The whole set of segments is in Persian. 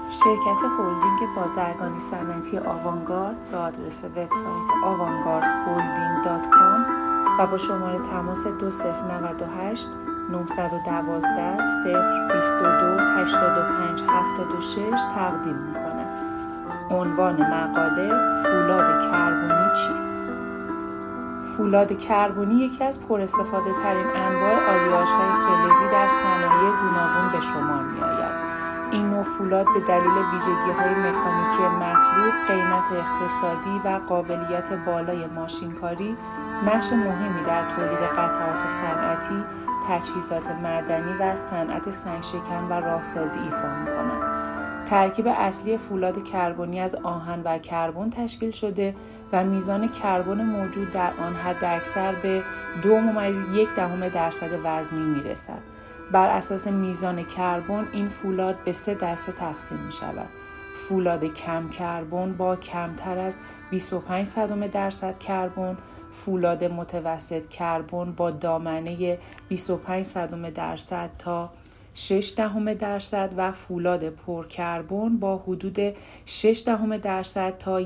شرکت هلدینگ بازرگانی صنعتی آوانگارد به آدرس وبسایت avantgardholding.com و با شماره تماس 2098 912 022 85 76 تقدیم می‌کند. عنوان مقاله: فولاد کربنی چیست؟ فولاد کربنی یکی از پراستفاده ترین انواع آلیاژهای فلزی در صنایع گوناگون به شمار می‌آید. این نوع فولاد به دلیل ویژگی‌های مکانیکی مطلوب، قیمت اقتصادی و قابلیت بالای ماشینکاری نقش مهمی در تولید قطعات صنعتی، تجهیزات معدنی و صنعت سنگشکن و راهسازی ایفا می‌کند. ترکیب اصلی فولاد کربنی از آهن و کربن تشکیل شده و میزان کربن موجود در آن حداکثر به 2.1% وزنی می‌رسد. بر اساس میزان کربن این فولاد به 3 دسته تقسیم می شود. فولاد کم کربن با کمتر از 25% کربن، فولاد متوسط کربن با دامنه 25% تا 0.6% و فولاد پرکربن با حدود 0.6% تا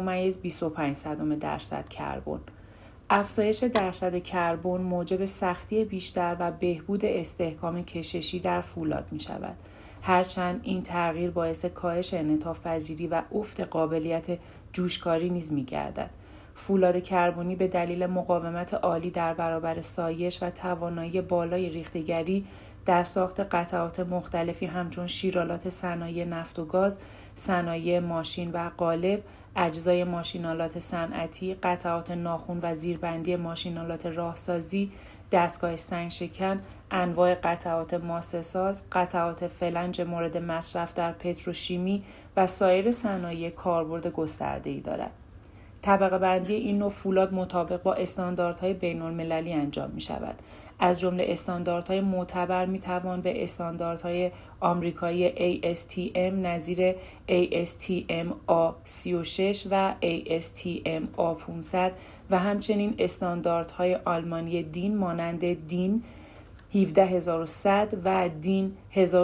1.25% کربن. افزایش درصد کربن موجب سختی بیشتر و بهبود استحکام کششی در فولاد می شود. هرچند این تغییر باعث کاهش انعطاف‌پذیری و افت قابلیت جوشکاری نیز می گردد. فولاد کربنی به دلیل مقاومت عالی در برابر سایش و توانایی بالای ریختگری در ساخت قطعات مختلفی همچون شیرالات صنایع نفت و گاز، صنایع ماشین و قالب، اجزای ماشینالات صنعتی، قطعات ناخن و زیربندی ماشینالات راهسازی، دستگاه سنگشکن، انواع قطعات ماسه‌ساز، قطعات فلنج مورد مصرف در پتروشیمی و سایر صنایع کاربرد گسترده‌ای دارد. طبقه بندی این نوع فولاد مطابق با استانداردهای بین‌المللی انجام می شود. از جمله استانداردهای معتبر می توان به استانداردهای آمریکایی ASTM نظیر ASTM A36 و ASTM A500 و همچنین استانداردهای آلمانی دین مانند دین 17100 و دین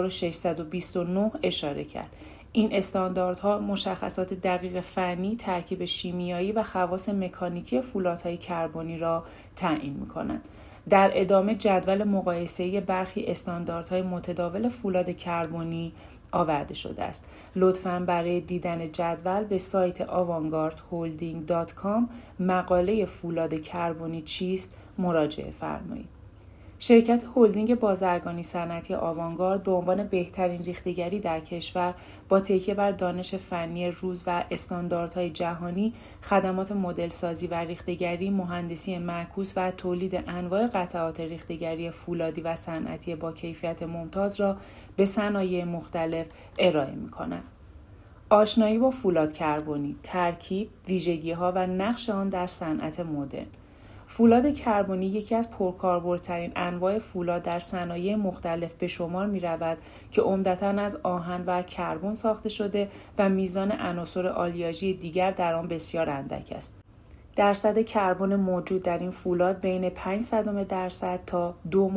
1629 اشاره کرد. این استانداردها مشخصات دقیق فنی، ترکیب شیمیایی و خواص مکانیکی فولادهای کربنی را تعیین می‌کنند. در ادامه جدول مقایسه‌ای برخی استانداردهای متداول فولاد کربنی آورده شده است. لطفاً برای دیدن جدول به سایت avantgardholding.com مقاله فولاد کربنی چیست مراجعه فرمایید. شرکت هلدینگ بازرگانی صنعتی آوانگارد به عنوان بهترین ریختگری در کشور با تکیه بر دانش فنی روز و استانداردهای جهانی، خدمات مدلسازی و ریختگری، مهندسی معکوس و تولید انواع قطعات ریختگری فولادی و صنعتی با کیفیت ممتاز را به صنایع مختلف ارائه می‌کند. آشنایی با فولاد کربنی، ترکیب، ویژگی‌ها و نقش آن در صنعت مدرن. فولاد کربنی یکی از پرکاربردترین انواع فولاد در صنایع مختلف به شمار می‌رود که عمدتاً از آهن و کربن ساخته شده و میزان عناصر آلیاژی دیگر در آن بسیار اندک است. درصد کربن موجود در این فولاد بین 0.5% تا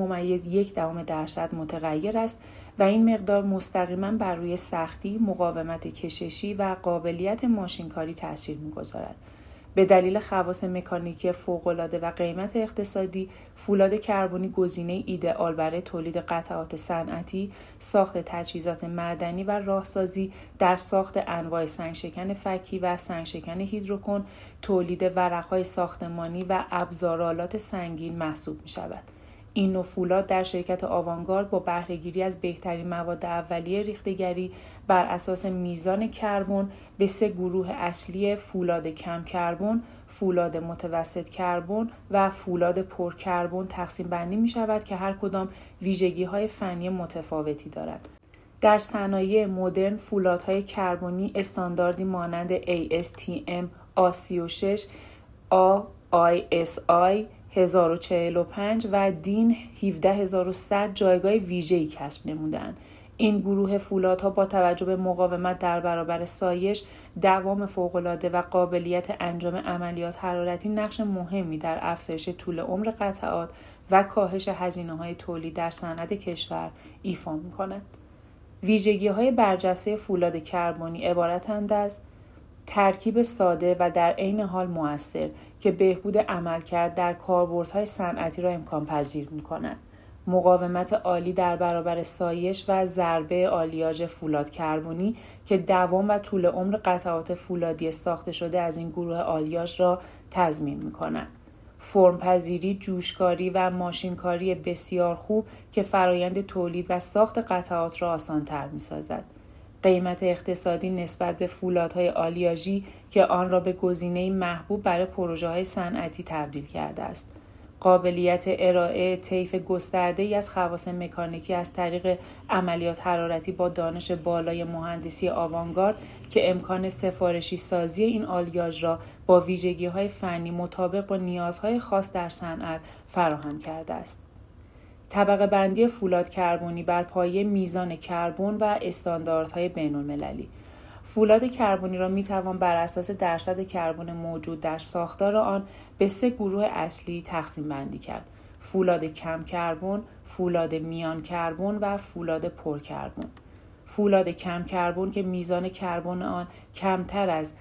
2.1% متغیر است و این مقدار مستقیما بر روی سختی، مقاومت کششی و قابلیت ماشینکاری تاثیر می‌گذارد. به دلیل خواص مکانیکی فوق‌العاده و قیمت اقتصادی، فولاد کربنی گزینه ایدئال برای تولید قطعات صنعتی، ساخت تجهیزات معدنی و راهسازی، در ساخت انواع سنگشکن فکی و سنگشکن هیدروکن، تولید ورق‌های ساختمانی و ابزارآلات سنگین محسوب می‌شود. این نوع فولاد در شرکت آوانگارد با بهره‌گیری از بهترین مواد اولیه ریختگری بر اساس میزان کربن به 3 گروه اصلی فولاد کم کربن، فولاد متوسط کربن و فولاد پرکربن تقسیم بندی می شود که هر کدام ویژگی‌های فنی متفاوتی دارد. در صنایع مدرن فولادهای کربنی استانداردی مانند ASTM A36، ISI 1045 و دین 17100 جایگاه ویژه‌ای کسب نموده‌اند. این گروه فولادها با توجه به مقاومت در برابر سایش، دوام فوق‌العاده و قابلیت انجام عملیات حرارتی نقش مهمی در افزایش طول عمر قطعات و کاهش هزینه‌های تولید در صنعت کشور ایفا می‌کنند. ویژگی‌های برجسته فولاد کربنی عبارتند از ترکیب ساده و در عین حال مؤثر که بهبود عملکرد در کاربردهای صنعتی را امکان پذیر می‌کند. مقاومت عالی در برابر سایش و ضربه آلیاژ فولاد کربنی که دوام و طول عمر قطعات فولادی ساخته شده از این گروه آلیاژ را تضمین می‌کند. فرم‌پذیری، جوشکاری و ماشینکاری بسیار خوب که فرایند تولید و ساخت قطعات را آسان‌تر می‌سازد. قیمت اقتصادی نسبت به فولادهای آلیاژی که آن را به گزینه‌ای محبوب برای پروژه‌های صنعتی تبدیل کرده است. قابلیت ارائه طیف گسترده‌ای از خواص مکانیکی از طریق عملیات حرارتی با دانش بالای مهندسی آوانگارد که امکان سفارشی سازی این آلیاژ را با ویژگی‌های فنی مطابق با نیازهای خاص در صنعت فراهم کرده است. طبقه بندی فولاد کربنی بر پایه میزان کربن و استانداردهای بین‌المللی. فولاد کربنی را میتوان بر اساس درصد کربن موجود در ساختار آن به 3 گروه اصلی تقسیم بندی کرد: فولاد کم کربن، فولاد میان کربن و فولاد پر کربن. فولاد کم کربن که میزان کربن آن کمتر از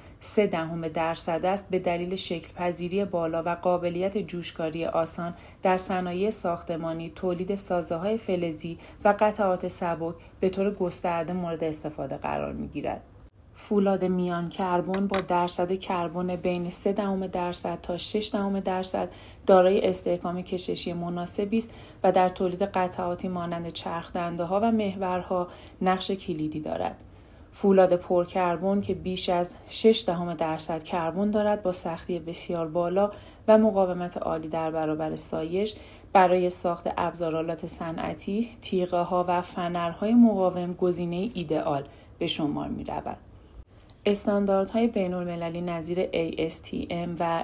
0.3% است به دلیل شکل پذیری بالا و قابلیت جوشکاری آسان در صنایع ساختمانی، تولید سازه‌های فلزی و قطعات سبک به طور گسترده مورد استفاده قرار می‌گیرد. فولاد میان کربن با درصد کربن بین 0.3% تا 6% دارای استحکام کششی مناسبی است و در تولید قطعاتی مانند چرخ‌دنده‌ها و محورها نقش کلیدی دارد. فولاد پر کربن که بیش از 0.6% کربن دارد با سختی بسیار بالا و مقاومت عالی در برابر سایش برای ساخت ابزارالات صنعتی، تیغه‌ها و فنرهای مقاوم گزینه ایدئال به شمار می‌رود. استانداردهای بین‌المللی نظیر ASTM و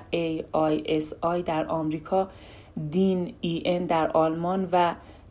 AISI در آمریکا، DIN EN در آلمان و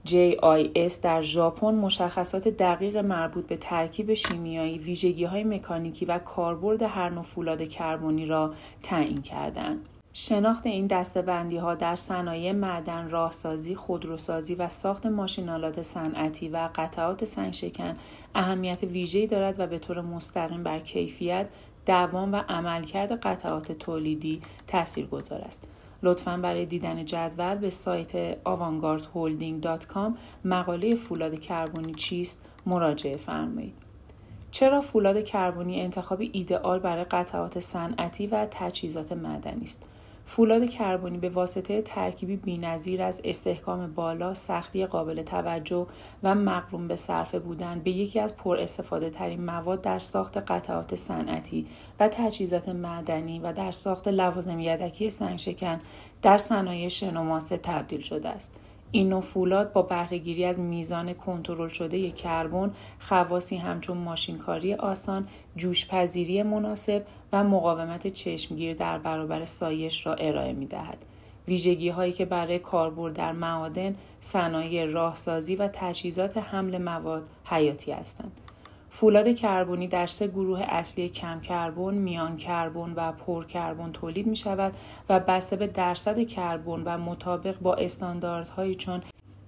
JIS در ژاپن مشخصات دقیق مربوط به ترکیب شیمیایی، ویژگی‌های مکانیکی و کاربرد هر نوع فولاد کربنی را تعیین کردند. شناخت این دسته‌بندی‌ها در صنایع معدن، راهسازی، خودروسازی و ساخت ماشین‌آلات صنعتی و قطعات سنگشکن اهمیت ویژه‌ای دارد و به طور مستقیم بر کیفیت، دوام و عملکرد قطعات تولیدی تاثیرگذار است. لطفاً برای دیدن جدول به سایت avantgardholding.com مقاله فولاد کربنی چیست مراجعه فرمایید. چرا فولاد کربنی انتخاب ایدئال برای قطعات صنعتی و تجهیزات معدنی است؟ فولاد کربنی به واسطه ترکیبی بی‌نظیر از استحکام بالا، سختی قابل توجه و مقرون به صرفه بودن به یکی از پر استفاده ترین مواد در ساخت قطعات صنعتی و تجهیزات معدنی و در ساخت لوازم یدکی سنگشکن در صنایع شن و ماسه تبدیل شده است. این نوع فولاد با بهره‌گیری از میزان کنترل شده کربن، خواصی همچون ماشینکاری آسان، جوش‌پذیری مناسب و مقاومت چشمگیر در برابر سایش را ارائه می‌دهد. ویژگی‌هایی که برای کاربرد در معادن، صنایع راهسازی و تجهیزات حمل مواد حیاتی هستند. فولاد کربنی در 3 گروه اصلی کم کربن، میان کربن و پر کربن تولید می شود و بسته به درصد کربن و مطابق با استانداردهایی چون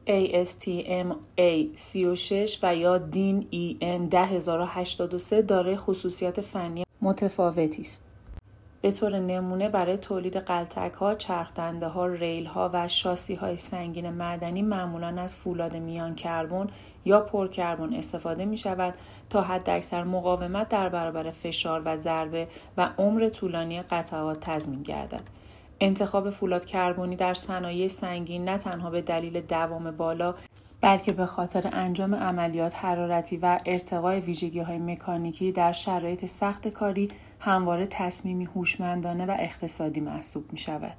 ASTM A36 و یا DIN EN 10083 دارای خصوصیات فنی متفاوتی است. به طور نمونه برای تولید قلتک‌ها، چرخ‌دنده‌ها، ریل‌ها و شاسی‌های سنگین معدنی معمولاً از فولاد میان کربن یا پر کربن استفاده می‌شود تا حداکثر مقاومت در برابر فشار و ضربه و عمر طولانی قطعات تضمین گردد. انتخاب فولاد کربنی در صنایع سنگین نه تنها به دلیل دوام بالا بلکه به خاطر انجام عملیات حرارتی و ارتقای ویژگی‌های مکانیکی در شرایط سخت کاری همواره تصمیمی هوشمندانه و اقتصادی محسوب می‌شود.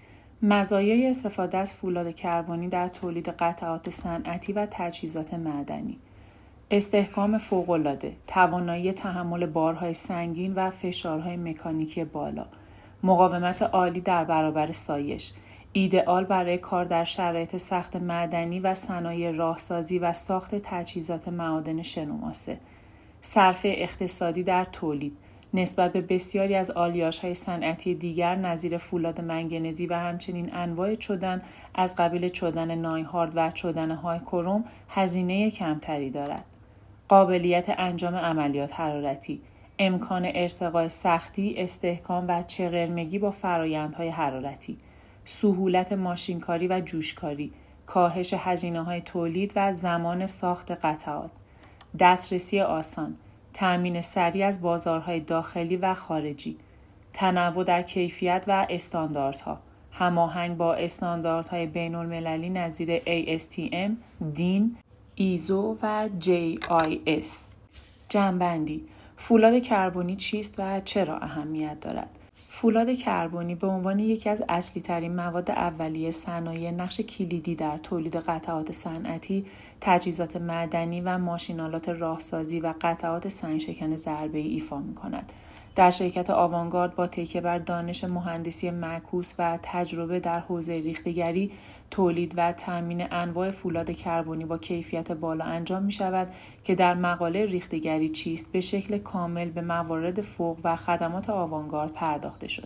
مزایای استفاده از فولاد کربنی در تولید قطعات صنعتی و تجهیزات معدنی: استحکام فوق‌العاده، توانایی تحمل بارهای سنگین و فشارهای مکانیکی بالا، مقاومت عالی در برابر سایش، ایدئال برای کار در شرایط سخت معدنی و صنایع راهسازی و ساخت تجهیزات معادن شن و ماسه، صرفه اقتصادی در تولید، نسبت به بسیاری از آلیاژهای صنعتی دیگر نظیر فولاد منگنزی و همچنین انواع چدن از قبیل چدن نایهارد و چدن های کروم هزینه کمتری دارد. قابلیت انجام عملیات حرارتی، امکان ارتقاء سختی، استحکام و چغرمگی با فرآیندهای حرارتی، سهولت ماشینکاری و جوشکاری، کاهش هزینه‌های تولید و زمان ساخت قطعات، دسترسی آسان، تأمین سریع از بازارهای داخلی و خارجی، تنوع در کیفیت و استانداردها، هماهنگ با استانداردهای بین‌المللی نظیر ASTM، DIN، ایزو و JIS. جمع‌بندی: فولاد کربنی چیست و چرا اهمیت دارد؟ فولاد کربنی به عنوان یکی از اصلی‌ترین مواد اولیه صنایع نقش کلیدی در تولید قطعات صنعتی، تجهیزات معدنی و ماشین‌آلات راهسازی و قطعات سنگ‌شکن ضربه‌ای ایفا می‌کند. در شرکت آوانگارد با تکیه بر دانش مهندسی معکوس و تجربه در حوزه ریخته‌گری، تولید و تامین انواع فولاد کربنی با کیفیت بالا انجام می‌شود که در مقاله ریخته‌گری چیست به شکل کامل به موارد فوق و خدمات آوانگارد پرداخته شد.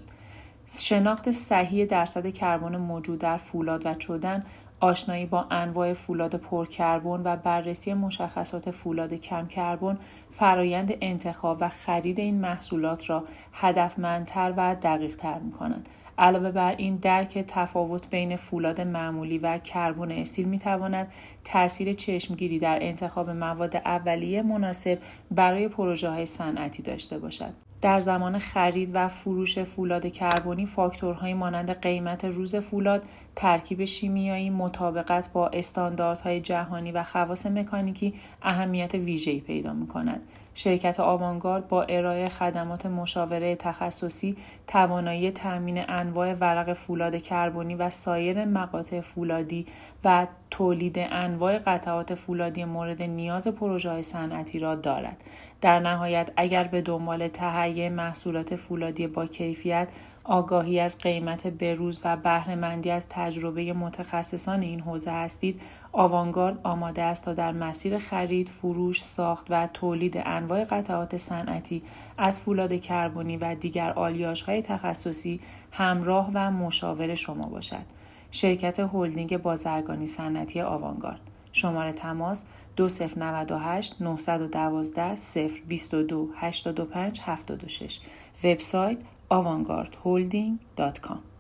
شناخت صحیح درصد کربن موجود در فولاد و چدن، آشنایی با انواع فولاد پرکربن و بررسی مشخصات فولاد کم کربن، فرایند انتخاب و خرید این محصولات را هدفمندتر و دقیق‌تر می‌کنند. علاوه بر این، درک تفاوت بین فولاد معمولی و کربن استیل می‌تواند تأثیر چشمگیری در انتخاب مواد اولیه مناسب برای پروژه‌های صنعتی داشته باشد. در زمان خرید و فروش فولاد کربنی، فاکتورهای مانند قیمت روز فولاد، ترکیب شیمیایی، مطابقت با استانداردهای جهانی و خواص مکانیکی اهمیت ویژه‌ای پیدا می‌کنند. شرکت آوانگارد با ارائه خدمات مشاوره تخصصی، توانایی تأمین انواع ورق فولاد کربنی و سایر مقاطع فولادی و تولید انواع قطعات فولادی مورد نیاز پروژه‌های صنعتی را دارد. در نهایت، اگر به دنبال تهیه محصولات فولادی با کیفیت، آگاهی از قیمت بروز و بهره‌مندی از تجربه متخصصان این حوزه هستید، آوانگارد آماده است تا در مسیر خرید، فروش، ساخت و تولید انواع قطعات صنعتی از فولاد کربنی و دیگر آلیاژهای تخصصی همراه و مشاور شما باشد. شرکت هلدینگ بازرگانی صنعتی آوانگارد. شماره تماس 2098 912 022 85 76. وبسایت avantgardholding.com